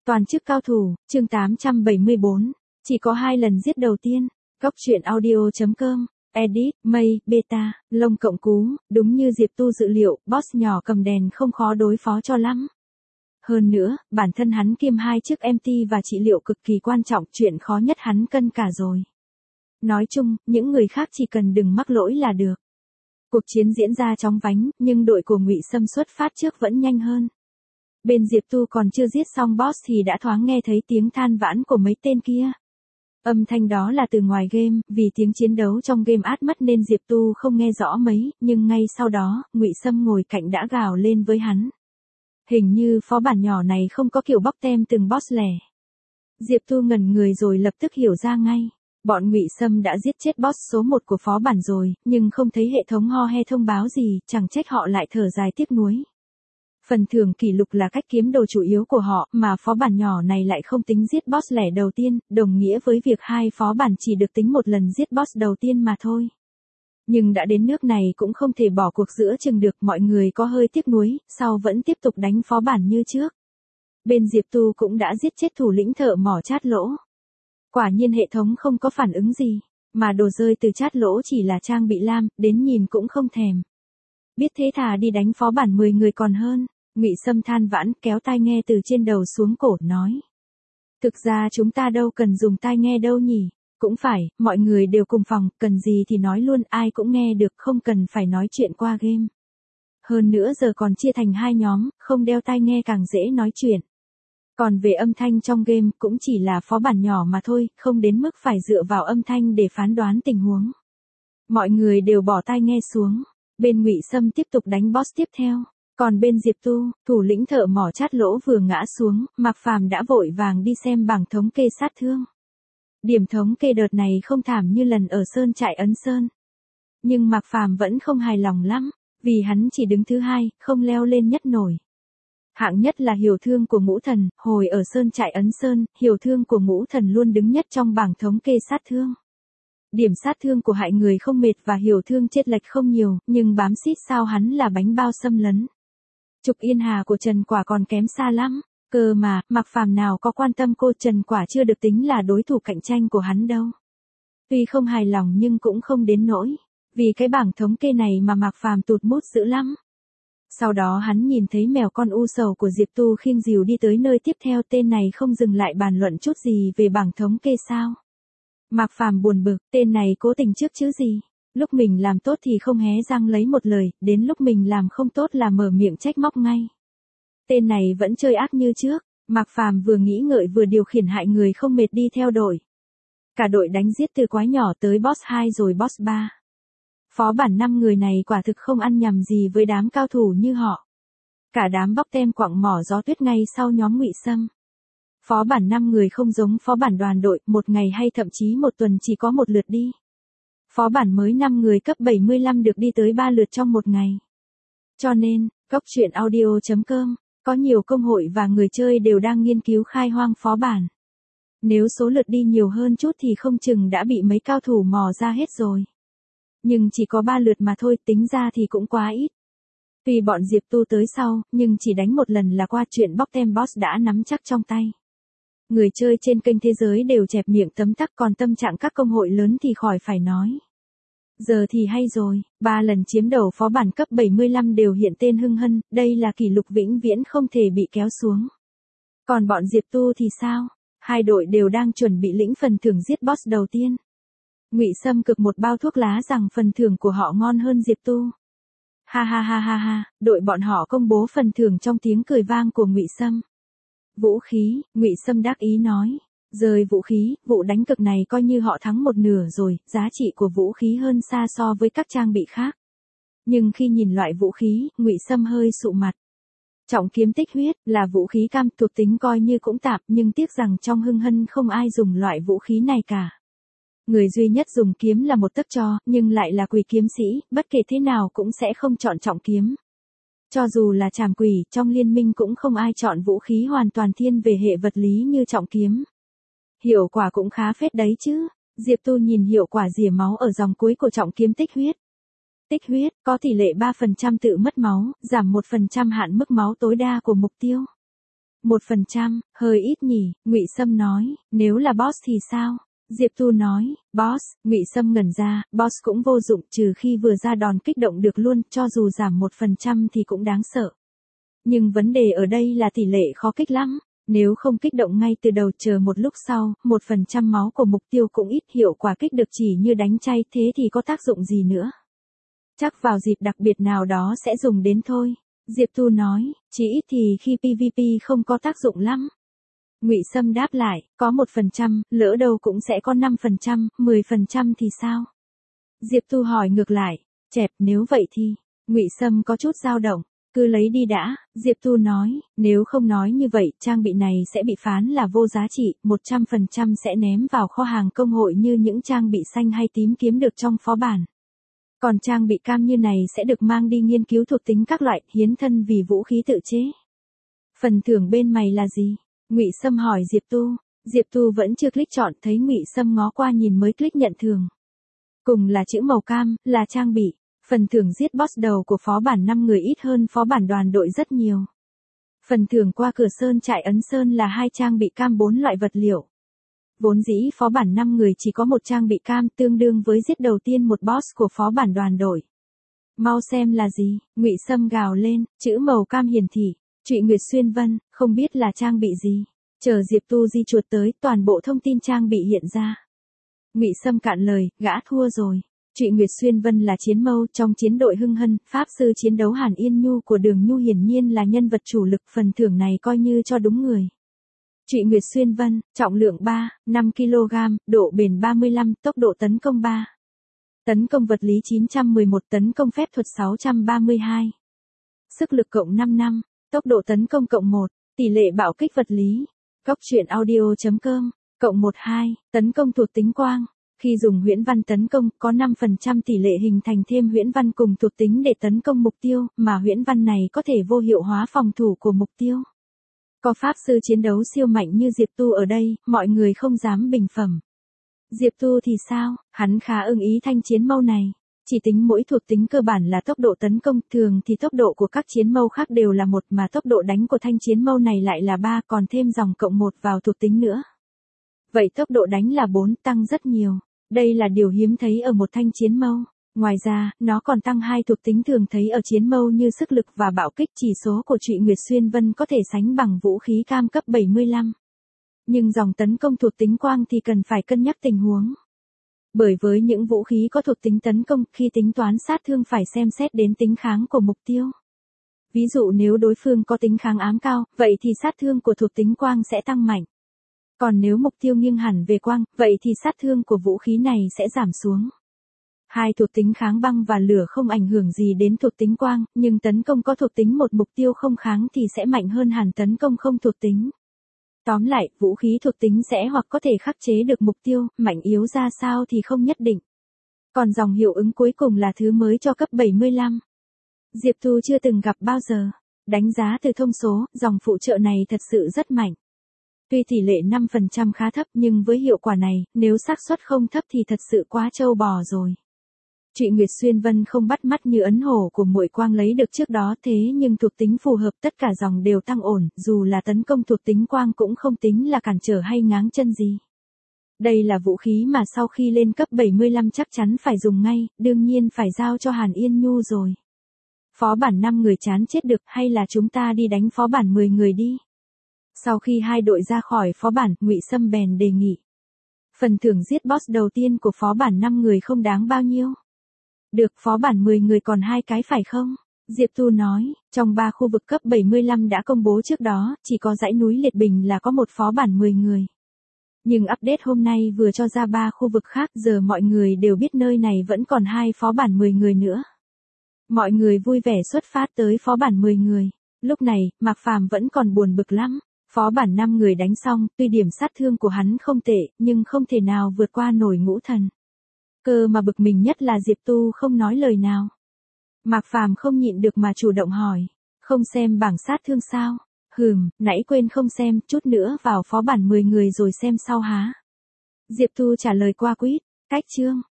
Toàn chức cao thủ, chương 874. Chỉ có 2 lần giết đầu tiên. Góc truyện audio.com. Edit, Mây, Beta, Lông Cộng Cú. Đúng như Diệp Tu dự liệu, boss nhỏ cầm đèn không khó đối phó cho lắm. Hơn nữa, bản thân hắn kiêm 2 chức MT và trị liệu cực kỳ quan trọng, chuyện khó nhất hắn cân cả rồi. Nói chung, những người khác chỉ cần đừng mắc lỗi là được. Cuộc chiến diễn ra chóng vánh, nhưng đội của Ngụy Sâm xuất phát trước vẫn nhanh hơn. Bên Diệp Tu còn chưa giết xong boss thì đã thoáng nghe thấy tiếng than vãn của mấy tên kia. Âm thanh đó là từ ngoài game, vì tiếng chiến đấu trong game át mất nên Diệp Tu không nghe rõ mấy, nhưng ngay sau đó, Ngụy Sâm ngồi cạnh đã gào lên với hắn. Hình như phó bản nhỏ này không có kiểu bóc tem từng boss lẻ. Diệp Tu ngẩn người rồi lập tức hiểu ra ngay. Bọn Ngụy Sâm đã giết chết boss số 1 của phó bản rồi, nhưng không thấy hệ thống ho he thông báo gì, chẳng trách họ lại thở dài tiếc nuối. Phần thưởng kỷ lục là cách kiếm đồ chủ yếu của họ, mà phó bản nhỏ này lại không tính giết boss lẻ đầu tiên, đồng nghĩa với việc 2 phó bản chỉ được tính một lần giết boss đầu tiên mà thôi. Nhưng đã đến nước này cũng không thể bỏ cuộc giữa chừng được, mọi người có hơi tiếc nuối, sau vẫn tiếp tục đánh phó bản như trước. Bên Diệp Tu cũng đã giết chết thủ lĩnh thợ mỏ Chát Lỗ. Quả nhiên hệ thống không có phản ứng gì, mà đồ rơi từ Chát Lỗ chỉ là trang bị lam, đến nhìn cũng không thèm. Biết thế thà đi đánh phó bản 10 người còn hơn. Ngụy Sâm than vãn, kéo tai nghe từ trên đầu xuống cổ, nói. Thực ra chúng ta đâu cần dùng tai nghe đâu nhỉ, cũng phải, mọi người đều cùng phòng, cần gì thì nói luôn, ai cũng nghe được, không cần phải nói chuyện qua game. Hơn nữa giờ còn chia thành 2 nhóm, không đeo tai nghe càng dễ nói chuyện. Còn về âm thanh trong game, cũng chỉ là phó bản nhỏ mà thôi, không đến mức phải dựa vào âm thanh để phán đoán tình huống. Mọi người đều bỏ tai nghe xuống, bên Ngụy Sâm tiếp tục đánh boss tiếp theo. Còn bên Diệp Tu, thủ lĩnh thợ mỏ Chát Lỗ vừa ngã xuống, Mạc Phàm đã vội vàng đi xem bảng thống kê sát thương. Điểm thống kê đợt này không thảm như lần ở Sơn Trại Ấn Sơn. Nhưng Mạc Phàm vẫn không hài lòng lắm, vì hắn chỉ đứng thứ 2, không leo lên nhất nổi. Hạng nhất là Hiểu Thương của Ngũ Thần, hồi ở Sơn Trại Ấn Sơn, Hiểu Thương của Ngũ Thần luôn đứng nhất trong bảng thống kê sát thương. Điểm sát thương của hại người không mệt và Hiểu Thương chênh lệch không nhiều, nhưng bám xít sao hắn là bánh bao xâm lấn. Trục Yên Hà của Trần Quả còn kém xa lắm, cơ mà, Mạc Phàm nào có quan tâm cô Trần Quả chưa được tính là đối thủ cạnh tranh của hắn đâu. Tuy không hài lòng nhưng cũng không đến nỗi, vì cái bảng thống kê này mà Mạc Phàm tụt mút dữ lắm. Sau đó hắn nhìn thấy mèo con u sầu của Diệp Tu khiêng dìu đi tới nơi tiếp theo, tên này không dừng lại bàn luận chút gì về bảng thống kê sao. Mạc Phàm buồn bực, tên này cố tình trước chứ gì. Lúc mình làm tốt thì không hé răng lấy một lời, đến lúc mình làm không tốt là mở miệng trách móc ngay. Tên này vẫn chơi ác như trước, Mạc Phàm vừa nghĩ ngợi vừa điều khiển hại người không mệt đi theo đội. Cả đội đánh giết từ quái nhỏ tới boss 2 rồi boss 3. Phó bản 5 người này quả thực không ăn nhầm gì với đám cao thủ như họ. Cả đám bóc tem quặng mỏ gió tuyết ngay sau nhóm Ngụy Sâm. Phó bản 5 người không giống phó bản đoàn đội, một ngày hay thậm chí một tuần chỉ có một lượt đi. Phó bản mới 5 người cấp 75 được đi tới 3 lượt trong một ngày. Cho nên, góc truyện audio.com, có nhiều công hội và người chơi đều đang nghiên cứu khai hoang phó bản. Nếu số lượt đi nhiều hơn chút thì không chừng đã bị mấy cao thủ mò ra hết rồi. Nhưng chỉ có 3 lượt mà thôi, tính ra thì cũng quá ít. Tuy bọn Diệp Tu tới sau, nhưng chỉ đánh một lần là qua, chuyện bóc tem boss đã nắm chắc trong tay. Người chơi trên kênh thế giới đều chẹp miệng tấm tắc, còn tâm trạng các công hội lớn thì khỏi phải nói. Giờ thì hay rồi, 3 lần chiếm đầu phó bản cấp 75 đều hiện tên hưng hân, đây là kỷ lục vĩnh viễn không thể bị kéo xuống. Còn bọn Diệp Tu thì sao? 2 đội đều đang chuẩn bị lĩnh phần thưởng giết boss đầu tiên. Ngụy Sâm cực một bao thuốc lá rằng phần thưởng của họ ngon hơn Diệp Tu. Ha ha ha ha ha, đội bọn họ công bố phần thưởng trong tiếng cười vang của Ngụy Sâm. Vũ khí, Ngụy Sâm đắc ý nói. Rời vũ khí, vụ đánh cực này coi như họ thắng một nửa rồi, giá trị của vũ khí hơn xa so với các trang bị khác. Nhưng khi nhìn loại vũ khí, Ngụy Sâm hơi sụ mặt. Trọng kiếm tích huyết là vũ khí cam, thuộc tính coi như cũng tạm, nhưng tiếc rằng trong hưng hân không ai dùng loại vũ khí này cả. Người duy nhất dùng kiếm là một tấc cho, nhưng lại là quỷ kiếm sĩ, bất kể thế nào cũng sẽ không chọn trọng kiếm. Cho dù là trảm quỷ, trong liên minh cũng không ai chọn vũ khí hoàn toàn thiên về hệ vật lý như trọng kiếm. Hiệu quả cũng khá phết đấy chứ. Diệp Tu nhìn hiệu quả rỉa máu ở dòng cuối của trọng kiếm tích huyết. Tích huyết có tỷ lệ 3% tự mất máu, giảm 1% hạn mức máu tối đa của mục tiêu. 1%, hơi ít nhỉ, Ngụy Sâm nói, nếu là boss thì sao? Diệp Tu nói, boss, Ngụy Sâm ngẩn ra, boss cũng vô dụng trừ khi vừa ra đòn kích động được luôn, cho dù giảm 1% thì cũng đáng sợ. Nhưng vấn đề ở đây là tỷ lệ khó kích lắm. Nếu không kích động ngay từ đầu chờ một lúc sau, 1% máu của mục tiêu cũng ít, hiệu quả kích được chỉ như đánh chay, thế thì có tác dụng gì nữa? Chắc vào dịp đặc biệt nào đó sẽ dùng đến thôi. Diệp Tu nói, chỉ ít thì khi PVP không có tác dụng lắm. Ngụy Sâm đáp lại, có 1%, lỡ đâu cũng sẽ có 5%, 10% thì sao? Diệp Tu hỏi ngược lại, chẹp, nếu vậy thì, Ngụy Sâm có chút dao động, cứ lấy đi đã, Diệp Tu nói, nếu không nói như vậy, trang bị này sẽ bị phán là vô giá trị, 100% sẽ ném vào kho hàng công hội như những trang bị xanh hay tím kiếm được trong phó bản. Còn trang bị cam như này sẽ được mang đi nghiên cứu thuộc tính các loại, hiến thân vì vũ khí tự chế. Phần thưởng bên mày là gì? Ngụy Sâm hỏi Diệp Tu. Diệp Tu vẫn chưa click chọn, thấy Ngụy Sâm ngó qua nhìn mới click nhận thưởng. Cùng là chữ màu cam, là trang bị. Phần thưởng giết boss đầu của phó bản 5 người ít hơn phó bản đoàn đội rất nhiều. Phần thưởng qua cửa sơn trại ấn sơn là 2 trang bị cam 4 loại vật liệu. Vốn dĩ phó bản 5 người chỉ có 1 trang bị cam, tương đương với giết đầu tiên một boss của phó bản đoàn đội. Mau xem là gì? Ngụy Sâm gào lên, chữ màu cam hiển thị. Trụy Nguyệt Xuyên Vân, không biết là trang bị gì. Chờ Diệp Tu di chuột tới, toàn bộ thông tin trang bị hiện ra. Ngụy Sâm cạn lời, gã thua rồi. Trụy Nguyệt Xuyên Vân là chiến mâu trong chiến đội Hưng Hân, pháp sư chiến đấu Hàn Yên Nhu của Đường Nhu hiển nhiên là nhân vật chủ lực, phần thưởng này coi như cho đúng người. Trụy Nguyệt Xuyên Vân, trọng lượng 5 kg, độ bền 35, tốc độ tấn công 3. Tấn công vật lý 911, tấn công phép thuật 632. Sức lực cộng 5, tốc độ tấn công cộng 1, tỷ lệ bạo kích vật lý. Góc truyện audio.com, cộng 12, tấn công thuộc tính quang. Khi dùng huyễn văn tấn công, có 5% tỷ lệ hình thành thêm huyễn văn cùng thuộc tính để tấn công mục tiêu, mà huyễn văn này có thể vô hiệu hóa phòng thủ của mục tiêu. Có pháp sư chiến đấu siêu mạnh như Diệp Tu ở đây, mọi người không dám bình phẩm. Diệp Tu thì sao? Hắn khá ưng ý thanh chiến mâu này. Chỉ tính mỗi thuộc tính cơ bản là tốc độ tấn công, thường thì tốc độ của các chiến mâu khác đều là 1 mà tốc độ đánh của thanh chiến mâu này lại là 3, còn thêm dòng cộng 1 vào thuộc tính nữa. Vậy tốc độ đánh là 4, tăng rất nhiều. Đây là điều hiếm thấy ở một thanh chiến mâu. Ngoài ra, nó còn tăng 2 thuộc tính thường thấy ở chiến mâu như sức lực và bạo kích. Chỉ số của Trụy Nguyệt Xuyên Vân có thể sánh bằng vũ khí cam cấp 75. Nhưng dòng tấn công thuộc tính quang thì cần phải cân nhắc tình huống. Bởi với những vũ khí có thuộc tính tấn công, khi tính toán sát thương phải xem xét đến tính kháng của mục tiêu. Ví dụ nếu đối phương có tính kháng ám cao, vậy thì sát thương của thuộc tính quang sẽ tăng mạnh. Còn nếu mục tiêu nghiêng hẳn về quang, vậy thì sát thương của vũ khí này sẽ giảm xuống. 2 thuộc tính kháng băng và lửa không ảnh hưởng gì đến thuộc tính quang, nhưng tấn công có thuộc tính một mục tiêu không kháng thì sẽ mạnh hơn hẳn tấn công không thuộc tính. Tóm lại, vũ khí thuộc tính sẽ hoặc có thể khắc chế được mục tiêu, mạnh yếu ra sao thì không nhất định. Còn dòng hiệu ứng cuối cùng là thứ mới cho cấp 75. Diệp Tu chưa từng gặp bao giờ. Đánh giá từ thông số, dòng phụ trợ này thật sự rất mạnh. Tuy tỷ lệ 5% khá thấp nhưng với hiệu quả này, nếu xác suất không thấp thì thật sự quá trâu bò rồi. Trụy Nguyệt Xuyên Vân không bắt mắt như ấn hổ của Muội Quang lấy được trước đó, thế nhưng thuộc tính phù hợp, tất cả dòng đều tăng ổn, dù là tấn công thuộc tính quang cũng không tính là cản trở hay ngáng chân gì. Đây là vũ khí mà sau khi lên cấp 75 chắc chắn phải dùng ngay, đương nhiên phải giao cho Hàn Yên Nhu rồi. Phó bản 5 người chán chết được, hay là chúng ta đi đánh phó bản 10 người đi. Sau khi 2 đội ra khỏi phó bản, Ngụy Sâm bèn đề nghị. Phần thưởng giết boss đầu tiên của phó bản 5 người không đáng bao nhiêu. Được, phó bản 10 người còn 2 cái phải không? Diệp Tu nói, trong 3 khu vực cấp 75 đã công bố trước đó, chỉ có dãy núi Liệt Bình là có một phó bản 10 người. Nhưng update hôm nay vừa cho ra 3 khu vực khác, giờ mọi người đều biết nơi này vẫn còn 2 phó bản 10 người nữa. Mọi người vui vẻ xuất phát tới phó bản 10 người. Lúc này, Mạc Phàm vẫn còn buồn bực lắm. Phó bản 5 người đánh xong, tuy điểm sát thương của hắn không tệ, nhưng không thể nào vượt qua nổi Ngũ Thần. Cơ mà bực mình nhất là Diệp Tu không nói lời nào. Mạc Phàm không nhịn được mà chủ động hỏi. Không xem bảng sát thương sao? Nãy quên không xem, chút nữa vào phó bản 10 người rồi xem sau há. Diệp Tu trả lời qua quýt. Cách chương.